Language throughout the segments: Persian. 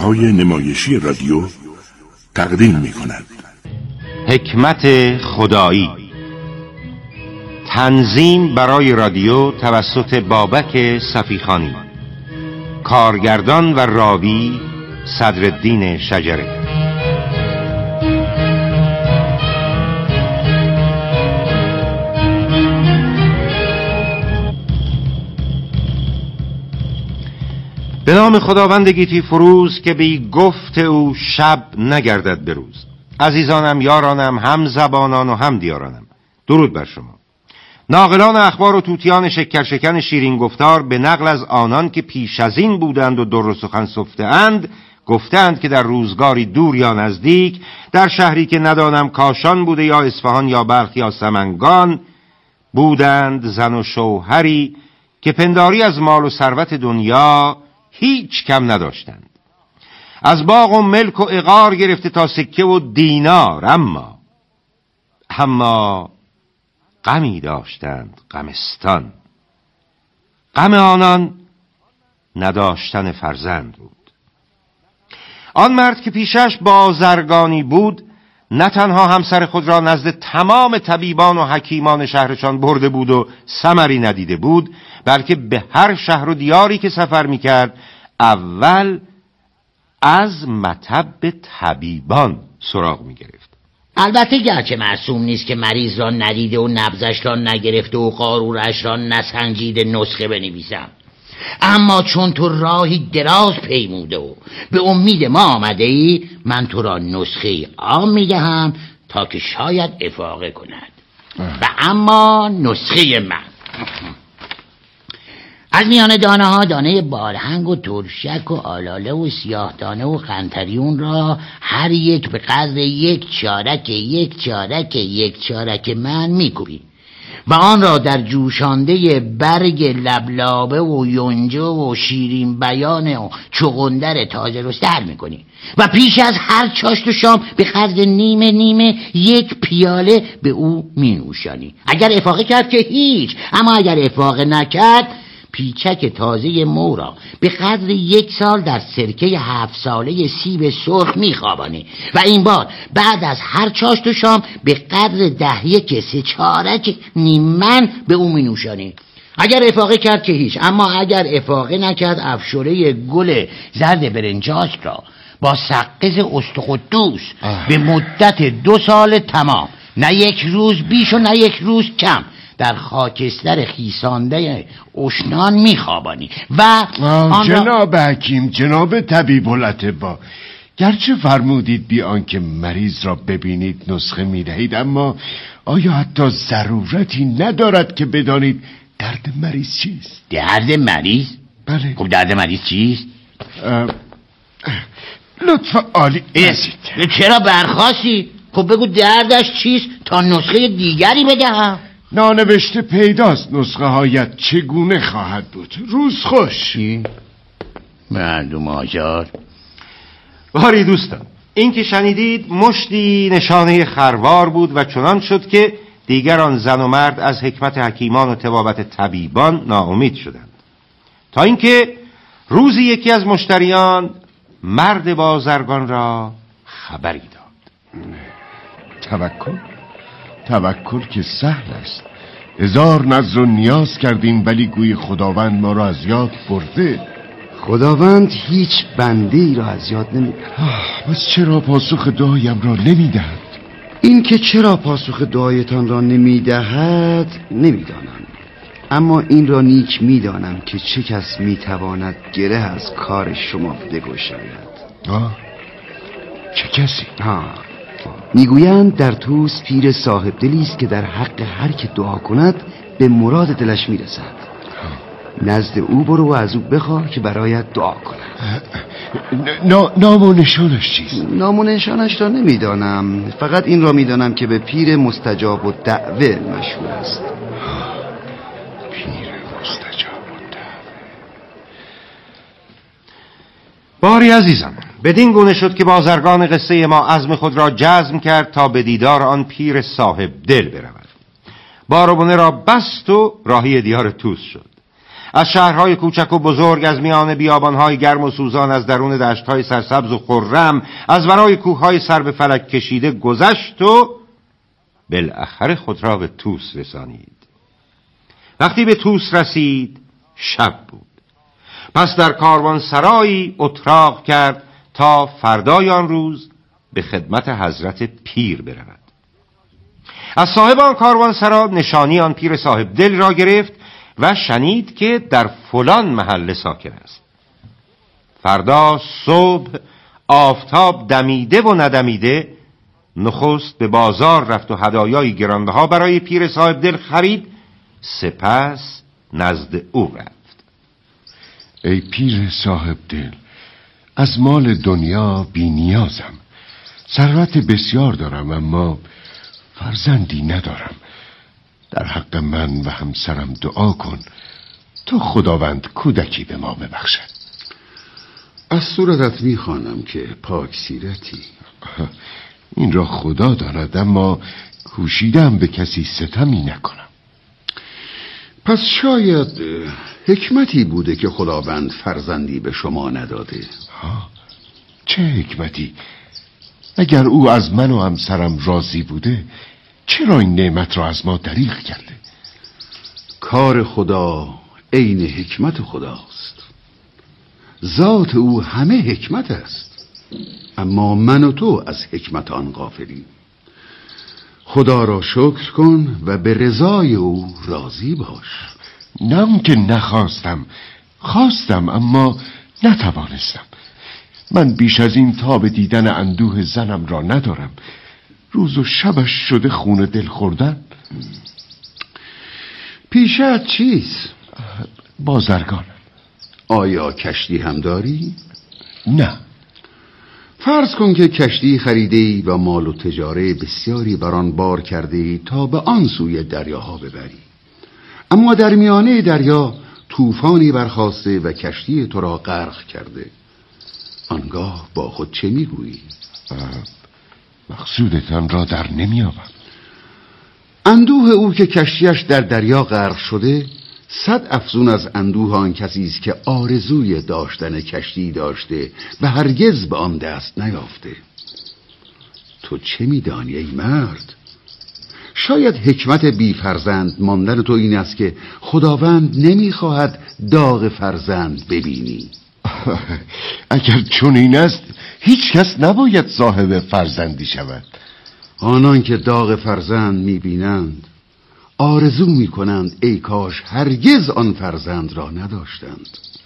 کانال‌های نمایشی رادیو تقدیم می‌کند. حکمت خدایی، تنظیم برای رادیو توسط بابک صفیخانی، کارگردان و راوی صدرالدین شجره. به نام خداوند گیتی فروز که بی گفت او شب نگردد به روز. عزیزانم، یارانم، هم زبانان و هم دیارانم، درود بر شما. ناقلان اخبار و توتیان شکرشکن شیرین گفتار به نقل از آنان که پیش از این بودند و در سخن سفته‌اند گفتند که در روزگاری دور یا نزدیک، در شهری که ندانم کاشان بوده یا اصفهان یا بلخ یا سمنگان، بودند زن و شوهری که پنداری از مال و ثروت دنیا هیچ کم نداشتند، از باغ و ملک و عقار گرفته تا سکه و دینار، اما غمی داشتند، غمستان. غم آنان نداشتن فرزند بود. آن مرد که پیشش بازرگانی بود، نه تنها همسر خود را نزد تمام طبیبان و حکیمان شهرشان برده بود و ثمری ندیده بود، بلکه به هر شهر و دیاری که سفر میکرد اول از مطب طبیبان سراغ میگرفت. البته گرچه معصوم نیست که مریض را ندیده و نبضش را نگرفته و قارورش را نسنجیده نسخه بنویسم، اما چون تو راهی دراز پیموده و به امید ما آمده ای، من تو را نسخه عام میدهم تا که شاید افاقه کند. و اما نسخه من از میان دانه ها دانه بارهنگ و ترشک و آلاله و سیاه دانه و قنطریون را هر یک به قدر یک چارک من میکوبی و آن را در جوشانده برگ لبلابه و یونجه و شیرین بیان و چغندر تازه رستر میکنی و پیش از هر چاشت و شام به قدر نیمه یک پیاله به او مینوشانی. اگر افاقه کرد که هیچ، اما اگر افاقه نکرد پیچک تازه مو را به قدر 1 سال در سرکه 7 ساله سیب سرخ میخوابانی و این بار بعد از هر چاشت و شام به قدر 10 چارک نیمن به او مینوشانی. اگر افاقه کرد که هیچ، اما اگر افاقه نکرد افشوره گل زرد برنجاش را با سقز استقدوس به مدت 2 سال تمام، نه 1 روز بیش و نه 1 روز کم، در خاکستر خیسانده اشنان میخوابانی و جناب حکیم، جناب طبیب الاطباء، گرچه فرمودید بی آنکه مریض را ببینید نسخه میدهید، اما آیا حتی ضرورتی ندارد که بدانید درد مریض چیست؟ درد مریض؟ بله. خب درد مریض چیست؟ لطف عالی ازید. چرا برخواستی؟ خب بگو دردش چیست تا نسخه دیگری بدهم. نانوشته پیداست نسخه هایت چگونه خواهد بود. روز خوش. مردم آزار. باری دوستان، این که شنیدید مشتی نشانه خروار بود و چنان شد که دیگران زن و مرد از حکمت حکیمان و طبابت طبیبان ناامید شدند، تا اینکه روزی یکی از مشتریان مرد بازرگان را خبری داد. توکل که سهل است. 1000 نذر و نیاز کردیم ولی گوی خداوند ما را از یاد برده. خداوند هیچ بنده ای را از یاد نمیبرد. پس چرا پاسخ دعایم را نمیدهد؟ این که چرا پاسخ دعایتان را نمیدهد نمیدانم، اما این را نیک میدانم که چه کس میتواند گره از کار شما بگشاید. چه کسی؟ میگویند در توس پیر صاحب دلی است که در حق هر که دعا کند به مراد دلش میرسد. نزد او برو و از او بخواه که برایت دعا کند. نام و نشانش چیست؟ نام و نشانش را نمیدانم، فقط این را میدانم که به پیر مستجاب و دعوه مشهور است. پیر مستجاب و دعوه. باری عزیزم، بدین گونه شد که بازرگان قصه ما عزم خود را جزم کرد تا به دیدار آن پیر صاحب دل برود. بار و بنه را بست و راهی دیار توس شد. از شهرهای کوچک و بزرگ، از میان بیابانهای گرم و سوزان، از درون دشتهای سرسبز و خرم، از ورای کوههای سر به فلک کشیده گذشت و بالاخره خود را به طوس رسانید. وقتی به طوس رسید شب بود. پس در کاروانسرایی اتراق کرد تا فردای آن روز به خدمت حضرت پیر برود. از صاحب آن کاروانسرا نشانی آن پیر صاحب دل را گرفت و شنید که در فلان محله ساکن است. فردا صبح آفتاب دمیده و ندمیده نخست به بازار رفت و هدایای گرانبها برای پیر صاحب دل خرید، سپس نزد او رفت. ای پیر صاحب دل، از مال دنیا بی نیازم، ثروت بسیار دارم اما فرزندی ندارم. در حق من و همسرم دعا کن تا خداوند کودکی به ما ببخشد. از صورتت میخوانم که پاک سیرتی. این را خدا داند، اما کوشیدم به کسی ستمی نکنم. پس شاید حکمتی بوده که خداوند فرزندی به شما نداده. چه حکمتی؟ اگر او از من و همسرم راضی بوده چرا این نعمت را از ما دریغ کرده؟ کار خدا عین حکمت خداست. ذات او همه حکمت است، اما من و تو از حکمت آن غافلیم. خدا را شکر کن و به رضای او راضی باش. نم که نخواستم، خواستم اما نتوانستم. من بیش از این تاب دیدن اندوه زنم را ندارم. روز و شبش شده خون دل خوردن. پیشت چیست؟ بازرگانم. آیا کشتی هم داری؟ نه. فرض کن که کشتی خریدی و مال و تجاره بسیاری بر آن بار کردی تا به آن سوی دریاها ببری، اما در میانه دریا طوفانی برخاسته و کشتی تو را غرق کرده. آنگاه با خود چه میگویی؟ مقصودتان را در نمیابم. اندوه او که کشتیش در دریا غرق شده 100 افزون از اندوه آن کسی است که آرزوی داشتن کشتی داشته و هرگز به آن دست نیافته. تو چه میدانی ای مرد؟ شاید حکمت بی فرزند ماندن تو این است که خداوند نمیخواهد داغ فرزند ببینی. اگر چون این است هیچ کس نباید صاحب فرزندی شود. آنان که داغ فرزند میبینند آرزو میکنند ای کاش هرگز آن فرزند را نداشتند.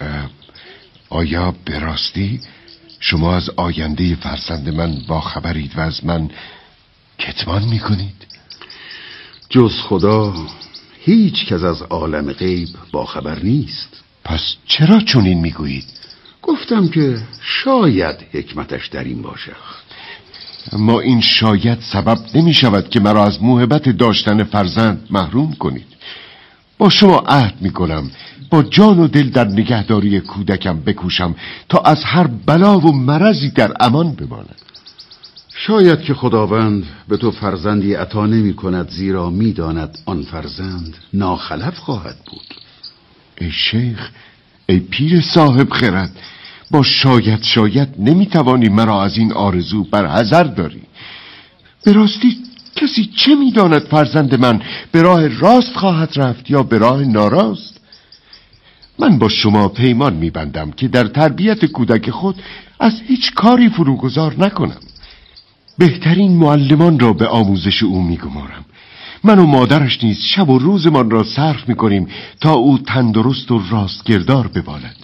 آیا به راستی شما از آینده فرزند من با خبرید و از من کتمان میکنید؟ جز خدا هیچ کس از عالم غیب با خبر نیست. پس چرا چنین میگویید؟ گفتم که شاید حکمتش در این باشه. اما این شاید سبب نمی شود که مرا از موهبت داشتن فرزند محروم کنید. با شما عهد می کنم با جان و دل در نگهداری کودکم بکوشم تا از هر بلا و مرضی در امان بماند. شاید که خداوند به تو فرزندی عطا نمی کند زیرا می داند آن فرزند ناخلف خواهد بود. ای شیخ، ای پیر صاحب خرد، با شاید نمیتوانی مرا از این آرزو برحذر داری. به راستی کسی چه میداند فرزند من به راه راست خواهد رفت یا به راه ناراست؟ من با شما پیمان میبندم که در تربیت کودک خود از هیچ کاری فروگذار نکنم. بهترین معلمان را به آموزش او میگمارم. من و مادرش نیز شب و روزمان را صرف میکنیم تا او تندرست و راستگردار ببالد.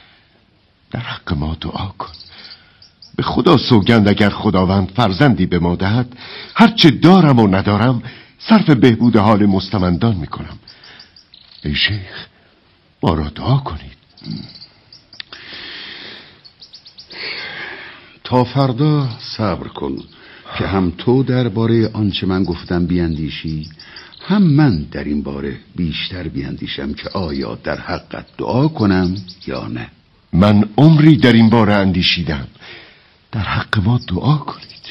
در حق ما دعا کن. به خدا سوگند اگر خداوند فرزندی به ما دهد هرچه دارم و ندارم صرف بهبود حال مستمندان میکنم. ای شیخ، ما را دعا کنید. تا فردا صبر کن که هم تو درباره آنچه من گفتم بیاندیشی، هم من در این باره بیشتر بیاندیشم که آیا در حقت دعا کنم یا نه. من عمری در این باره اندیشیدم. در حق ما دعا کنید.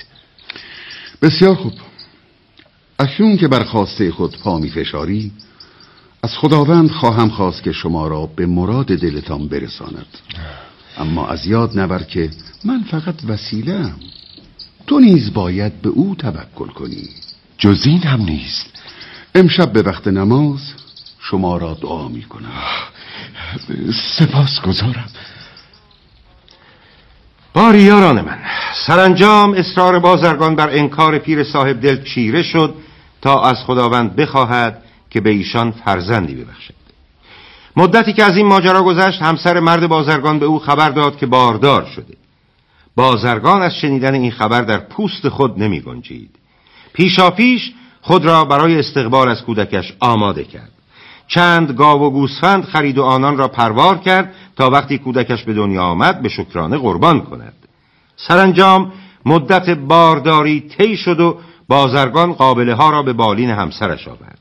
بسیار خوب. اکنون که بر خواسته خود پا می فشاری، از خداوند خواهم خواست که شما را به مراد دلتان برساند، اما از یاد نبر که من فقط وسیله‌ام. تو نیز باید به او توکل کنی. جز این هم نیست. امشب به وقت نماز شما را دعا می کنم. سپاسگزارم. باری یاران من، سرانجام اصرار بازرگان بر انکار پیر صاحب دل چیره شد تا از خداوند بخواهد که به ایشان فرزندی ببخشد. مدتی که از این ماجرا گذشت، همسر مرد بازرگان به او خبر داد که باردار شده. بازرگان از شنیدن این خبر در پوست خود نمی گنجید. پیشاپیش خود را برای استقبال از کودکش آماده کرد. چند گاو و گوسفند خرید و آنان را پروار کرد تا وقتی کودکش به دنیا آمد به شکرانه قربان کند. سرانجام مدت بارداری طی شد و بازرگان قابله ها را به بالین همسرش آورد.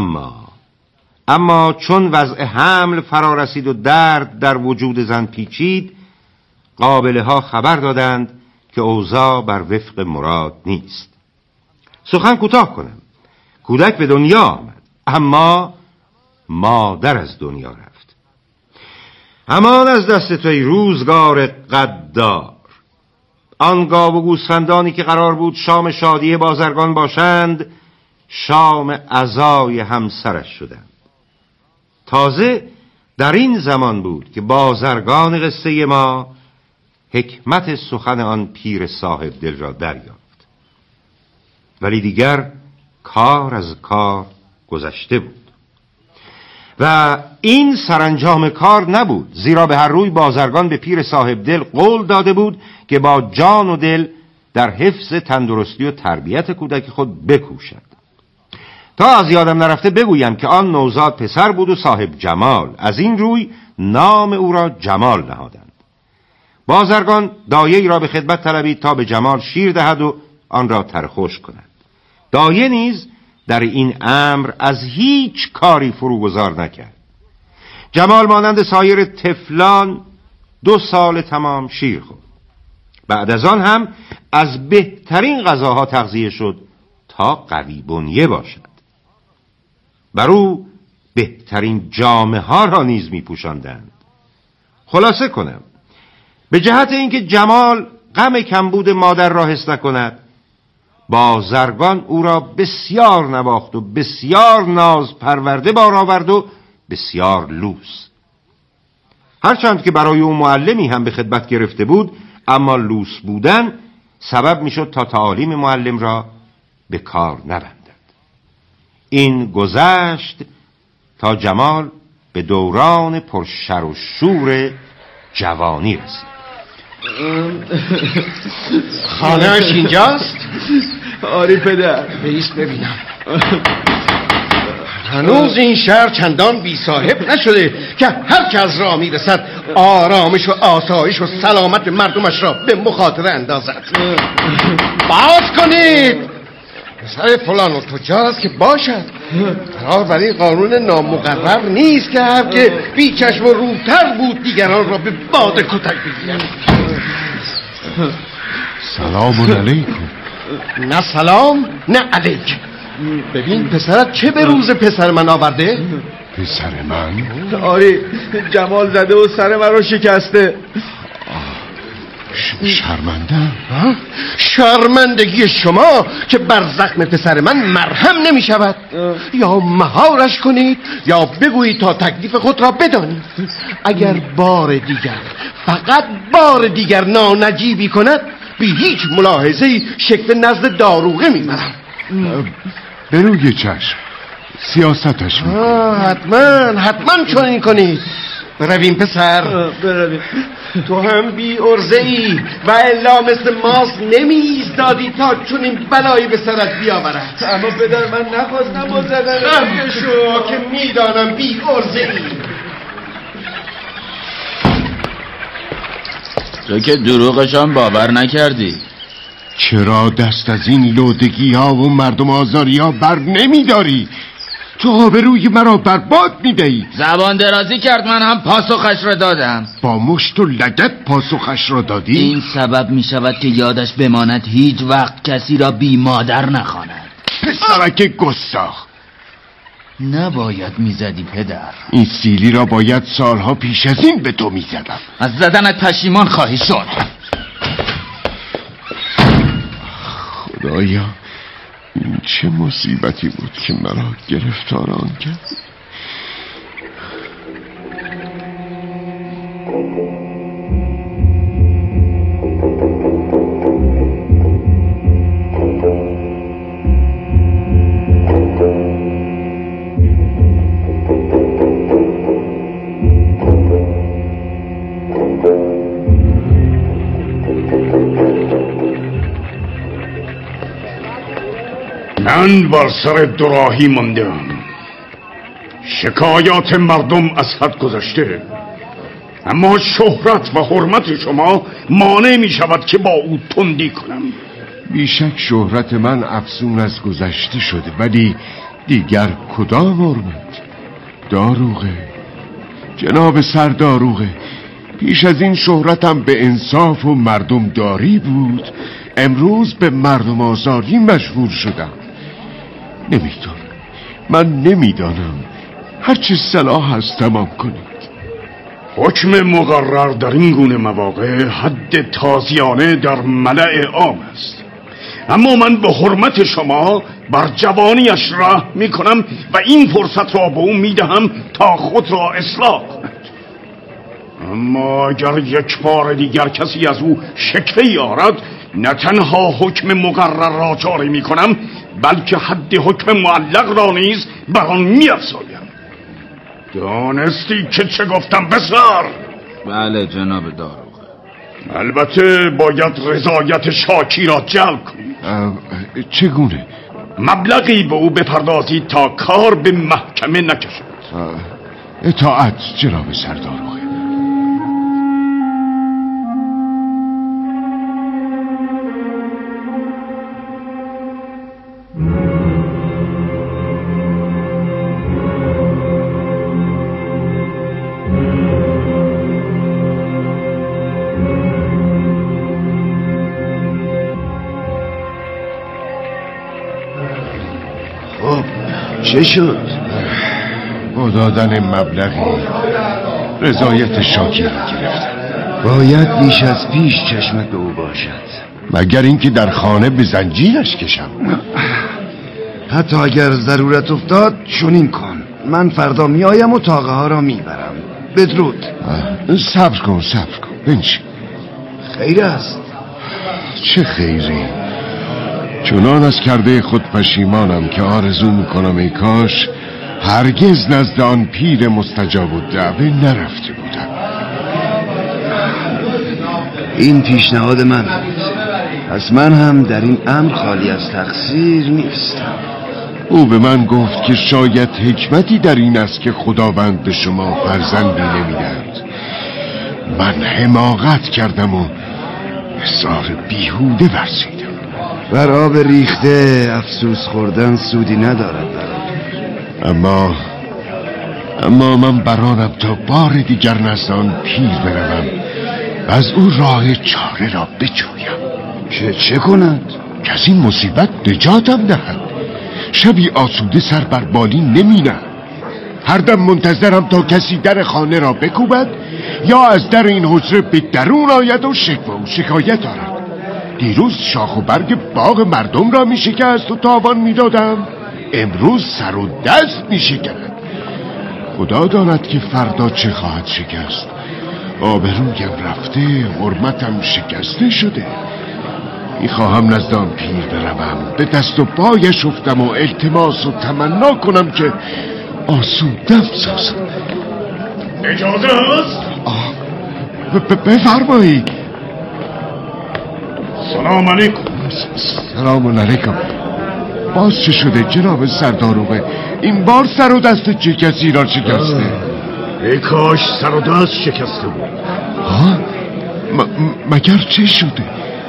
اما چون وضع حمل فرا رسید و درد در وجود زن پیچید، قابله ها خبر دادند که اوضاع بر وفق مراد نیست. سخن کوتاه کنم، کودک به دنیا آمد، اما مادر از دنیا رفت. امان از دست توی روزگار قدار. آن گاو و گوسفندانی که قرار بود شام شادی بازرگان باشند، شام عزای همسرش شدند. تازه در این زمان بود که بازرگان قصه ما حکمت سخن آن پیر صاحب دل را دریافت. ولی دیگر کار از کار گذشته بود و این سرانجام کار نبود، زیرا به هر روی بازرگان به پیر صاحب دل قول داده بود که با جان و دل در حفظ تندرستی و تربیت کودک خود بکوشد. تا از یادم نرفته بگویم که آن نوزاد پسر بود و صاحب جمال، از این روی نام او را جمال نهادند. بازرگان دایه‌ای را به خدمت طلبید تا به جمال شیر دهد و آن را ترخوش کند. دایه نیز در این امر از هیچ کاری فروگذار نکرد. جمال مانند سایر طفلان 2 سال تمام شیر خورد. بعد از آن هم از بهترین غذاها تغذیه شد تا قوی بنیه باشد. بر او بهترین جامه ها را نیز می پوشاندند. خلاصه کنم، به جهت اینکه جمال غم کمبود مادر را حس نکند، بازرگان او را بسیار نواخت و بسیار ناز پرورده بار آورد و بسیار لوس. هرچند که برای او معلمی هم به خدمت گرفته بود، اما لوس بودن سبب میشد تا تعالیم معلم را به کار نبندد. این گذشت تا جمال به دوران پرشر و شور جوانی رسید. خانه‌اش اینجاست؟ آری پدر. بیست ببینم. هنوز این شهر چندان بی صاحب نشده که هر که از راه میرسد آرامش و آسایش و سلامت مردمش را به مخاطره اندازد. باز کنید. پسر فلان و تجار است که باشد. بنابراین قانون نامقرر نیست که هر که بی چشم و روتر بود دیگران را به باد کتک بگیرد. سلام علیکم. نه سلام نه علیک. ببین پسرت چه به روز پسر من آورده؟ پسر من؟ آری جمال زده و سر من رو شکسته. شرمنده؟ شرمندگی شما که بر زخم پسر من مرهم نمی شود. یا مهارش کنید یا بگویید تا تکلیف خود را بدانید. اگر بار دیگر فقط بار دیگر نانجیبی کند بی هیچ ملاحظه‌ای شکل نزد داروغه میبرم. به روی چشم سیاستش میکنم. حتما چنین کنید. برویم پسر. برویم. تو هم بی ارزه‌ای و الا مثل ماس نمی ایستادی تا چنین بلایی به سرت بیاورد. اما پدر من نخواستم با زدن خفه شو که میدانم بی ارزه‌ای. تو که دروغشان باور نکردی. چرا دست از این لودگی ها و مردم آزاری ها بر نمی داری؟ تو آبروی مرا برباد می دهی. زبان درازی کرد، من هم پاسخش را دادم. با مشت و لگد پاسخش را دادی؟ این سبب می شود که یادش بماند هیچ وقت کسی را بی مادر نخواند. پسرک گستاخ، نباید میزدی پدر. این سیلی را باید سالها پیش از این به تو میزدم. از زدنت پشیمان خواهی شد. خدایا، این چه مصیبتی بود که مرا گرفتار آن کرد. من بر سر دوراهی ماندم. شکایات مردم از حد گذشته، اما شهرت و حرمت شما مانع می شود که با او تندی کنم. بیشک شهرت من افزون از گذشته شده، ولی دیگر کدام حرمت؟ داروغه، جناب سر داروغه، پیش از این شهرتم به انصاف و مردم داری بود، امروز به مردم آزاری مجبور شدم. من نمیدانم. هرچه صلاح هست تمام کنید. حکم مقرر در این گونه مواقع حد تازیانه در ملأ عام است، اما من به حرمت شما بر جوانیش رحم می کنم و این فرصت را به او می دهم تا خود را اصلاح کند. اما اگر یک بار دیگر کسی از او شکوه‌ای آرد، نه تنها حکم مقرر را جاری می کنم، بلکه حد حکم معلق را نیز بر آن می افزایم. دانستی که چه گفتم پسر؟ بله جناب داروغه. البته باید رضایت شاکی را جلب کنید. چگونه؟ مبلغی به او بپردازید تا کار به محکمه نکشد. اطاعت جناب سرداروغه. چه شد؟ با دادن مبلغی رضایت شاکی را گرفتم. باید بیش از پیش چشمت به او باشد، مگر اینکه در خانه به زنجیرش کشم. حتی اگر ضرورت افتاد چنین کن. من فردا میایم و طاقه ها را میبرم. بدرود. صبر کن بنشین. خیر است. چه خیری؟ چنان از کرده خود پشیمانم که آرزو میکنم ای کاش هرگز نزد آن پیر مستجاب الدعوه نرفته بودم. این پیشنهاد من بود، پس من هم در این امر خالی از تقصیر نیستم. او به من گفت که شاید حکمتی در این است که خداوند به شما فرزندی نمیدهد. من حماقت کردم و اصرار بیهوده ورزیدم. بر آب ریخته افسوس خوردن سودی ندارد. اما من برانم تا بار دیگر نزد آن پیر بروم و از او راه چاره را بجویم. چه کند؟ که از این مصیبت نجاتم دهد. شبی آسوده سر بر بالین نمینم. هر دم منتظرم تا کسی در خانه را بکوبد یا از در این حجره به درون آید و شکوه و شکایت آرد. دیروز شاخ و برگ باغ مردم را می شکست و تاوان می دادم، امروز سر و دست می شکند. خدا داند که فردا چه خواهد شکست. آبرویم رفته، حرمتم شکسته شده. می خواهم نزد آن پیر بروم، به دست و پایش افتم و التماس و تمنا کنم که آسودم سازم. اجازه هست؟ بفرمایید. سلام علیکم. سلام علیکم. باز چه شده جناب سرداروغه؟ این بار سر و دست چه کسی را شکسته؟ ای کاش سر و دست شکسته بود. مگر چه شده؟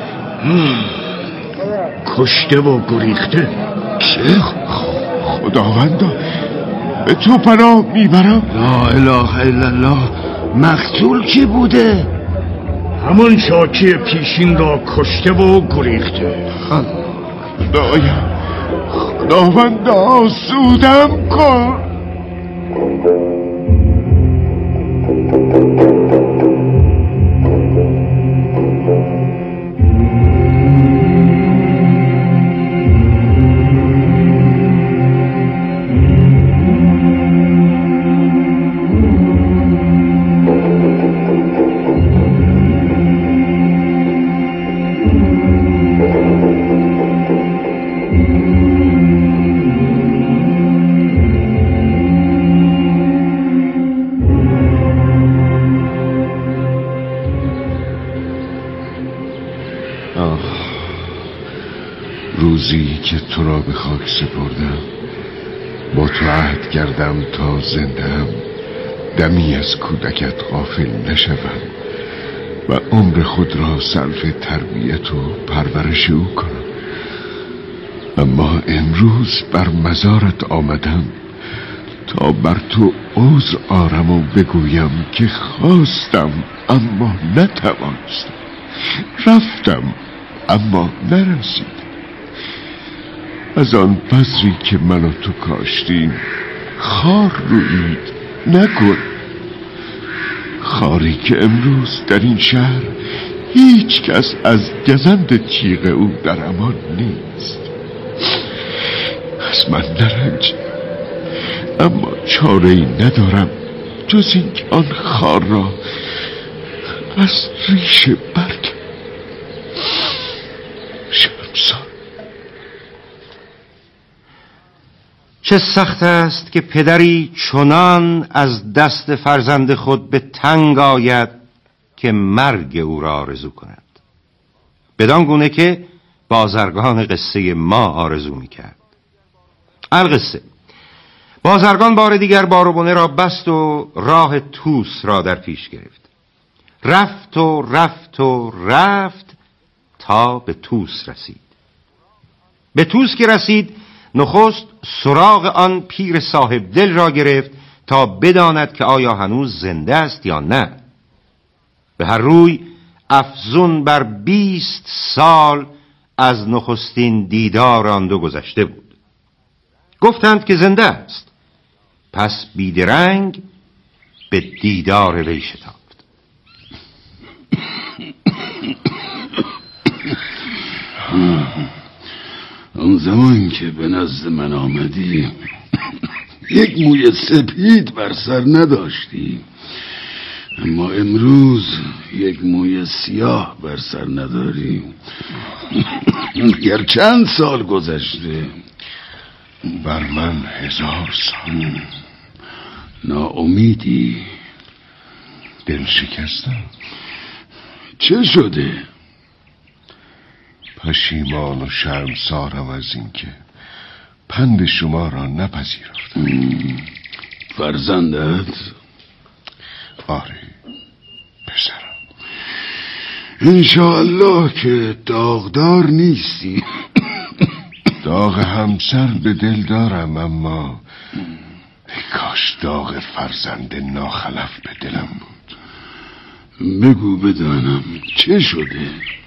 کشته و گریخته. چه؟ خداوندا به تو پناه میبرم. لا اله الا الله. مقتول کی بوده؟ همون شاکی خداوند آسودم کن. روزی که تو را به خاک سپردم، با تو عهد کردم تا زنده‌ام دمی از کودکت غافل نشوم و عمر خود را صرف تربیت و پرورش او کنم. اما امروز بر مزارت آمدم تا بر تو عذر آرم و بگویم که خواستم اما نتوانستم، رفتم اما نرسیدم. از آن بذری که من و تو کاشتیم خار رویید نکن، خاری که امروز در این شهر هیچ کس از گزند تیغ او در امان نیست. از من نرنج، اما چاره‌ای ندارم جز این که آن خار را از ریشه برکنم. شرمسار، چه سخت است که پدری چنان از دست فرزند خود به تنگ آید که مرگ او را آرزو کند، بدان گونه که بازرگان قصه ما آرزو میکرد. القصه، بازرگان بار دیگر باروبونه را بست و راه توس را در پیش گرفت. رفت و رفت و رفت تا به توس رسید. به توس که رسید، نخست سراغ آن پیر صاحب دل را گرفت تا بداند که آیا هنوز زنده است یا نه. به هر روی افزون بر 20 سال از نخستین دیدار آن دو گذشته بود. گفتند که زنده است. پس بیدرنگ به دیدار وی شتافت. اون زمان که به نزد من آمدی یک موی سپید بر سر نداشتی، اما امروز یک موی سیاه بر سر نداری. گر چند سال گذشته؟ بر من 1000 سال. ناامیدی؟ دل شکستم. چه شده؟ پشیمان و شرمسارم از این که پند شما را نپذیرفتم. فرزندت؟ آره پسرم. انشاءالله که داغدار نیستی. داغ همسر به دل دارم، اما کاش داغ فرزند ناخلف به دلم بود. بگو بدانم چه شده؟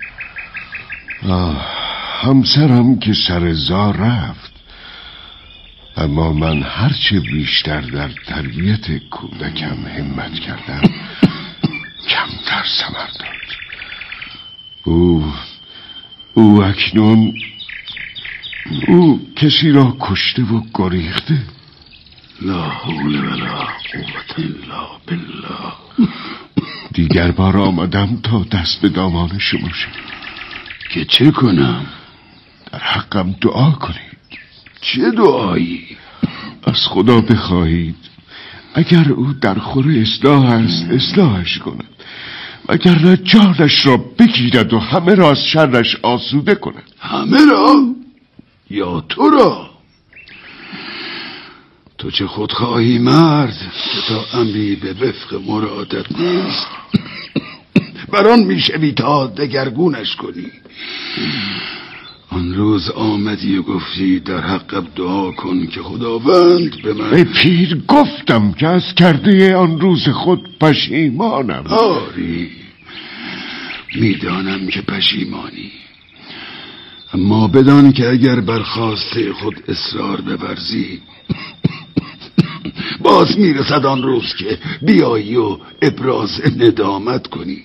همسرم که سر زار رفت، اما من هرچه بیشتر در تربیت کودکم همت کردم کمتر ثمر داد. او اکنون کسی را کشته و گریخته. لا حول ولا قوة الا بالله. دیگر بار آمدم تا دست به دامان شما شد. که چه کنم؟ در حقم دعا کنید. چه دعایی؟ از خدا بخواهید اگر او در خور اصلاح است اصلاحش کند، اگر نه جانش را بگیرد و همه را از شرش آسوده کند. همه را؟ یا تو را؟ تو چه خودخواهی مرد که تا امری به وفق مرادت نیست بران میشوی تا دگرگونش کنی. آن روز آمدی و گفتی در حقم دعا کن که خداوند به من. ای پیر، گفتم که از کرده آن روز خود پشیمانم. آری میدانم که پشیمانی، اما بدانی که اگر برخواسته خود اصرار بورزی باز میرسد آن روز که بیایی و ابراز ندامت کنی.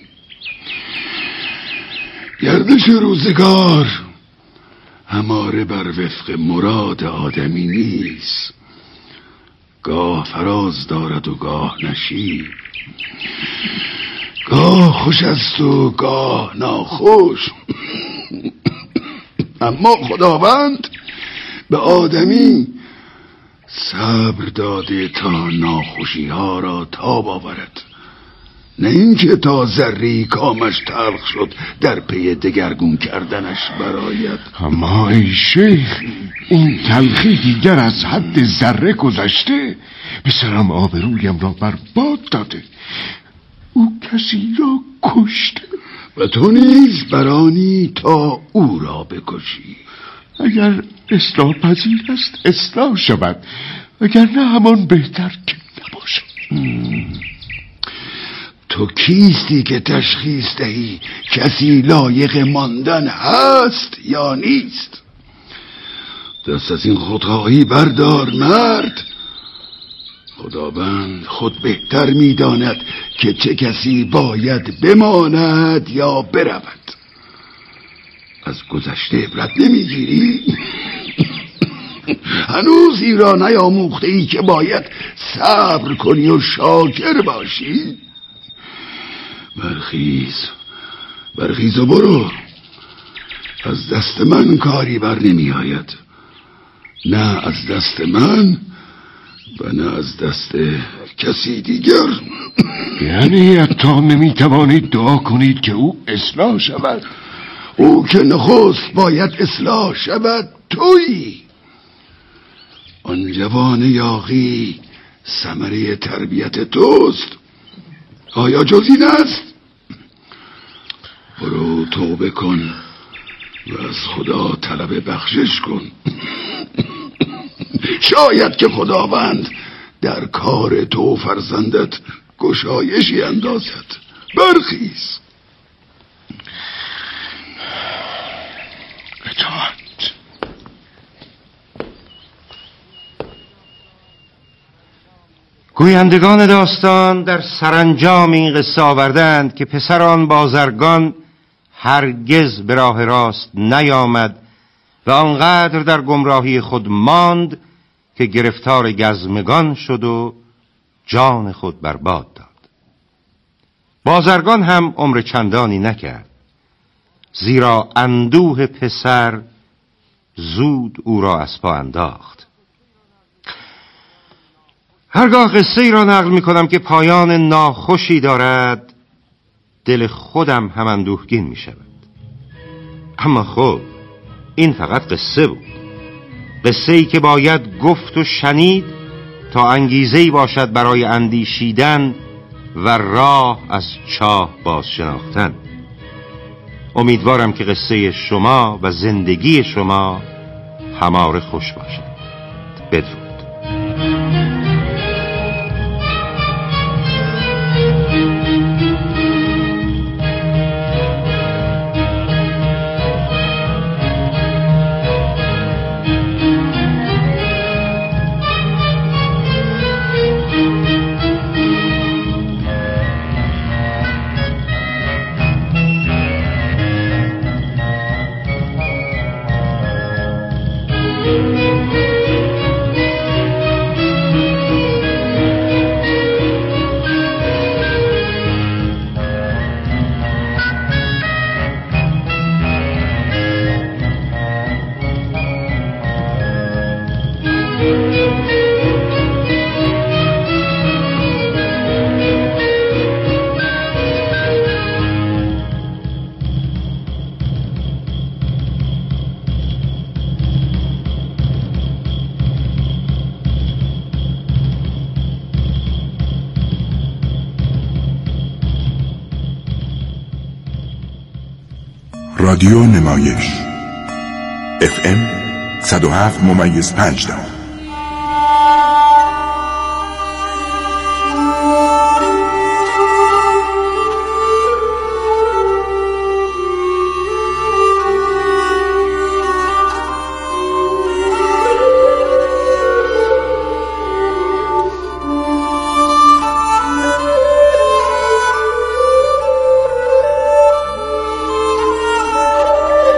گردش روزگار هماره بر وفق مراد آدمی نیست، گاه فراز دارد و گاه نشیب، گاه خوش است و گاه ناخوش. اما خداوند به آدمی صبر داده تا ناخوشی ها را تاب آورد، نه اینکه تا ذره کامش تلخ شد در پی دگرگون کردنش براید. اما ای شیخ، این تلخی دیگر از حد ذره گذشته، پسرم آبرویم را برباد داده، او کسی را کشته و تو نیز برانی تا او را بکشی. اگر اصلاح پذیر است اصلاح شود، اگر نه همان بهتر که نباشد. تو کیستی که تشخیص دهی کسی لایق ماندن هست یا نیست؟ دست از این خودخواهی بردار مرد. خداوند خود بهتر میداند که چه کسی باید بماند یا برود. از گذشته عبرت نمیگیری؟ هنوز این را نیاموخته ای که باید صبر کنی و شاکر باشی؟ برخیز و برو. از دست من کاری بر نمی آید، نه از دست من و نه از دست کسی دیگر. یعنی حتی نمی توانید دعا کنید که او اصلاح شود؟ او که نخست باید اصلاح شود تویی. آن جوان یاغی ثمره تربیت توست، آیا جز این است؟ برو توبه کن و از خدا طلب بخشش کن. شاید که خداوند در کار تو فرزندت گشایشی اندازد. برخیز. اطاعت. گویندگان داستان در سرانجام این قصه آوردند که پسر آن بازرگان هرگز به راه راست نیامد و آنقدر در گمراهی خود ماند که گرفتار گزمگان شد و جان خود برباد داد. بازرگان هم عمر چندانی نکرد، زیرا اندوه پسر زود او را از پا انداخت. هرگاه قصه ای را نقل می کنم که پایان ناخوشی دارد، دل خودم هم اندوهگین می شود. اما خب این فقط قصه بود، قصه ای که باید گفت و شنید تا انگیزه‌ای باشد برای اندیشیدن و راه از چاه باز شناختن. امیدوارم که قصه شما و زندگی شما هماره خوش باشد. بدرود. رادیو نمایش FM 107.5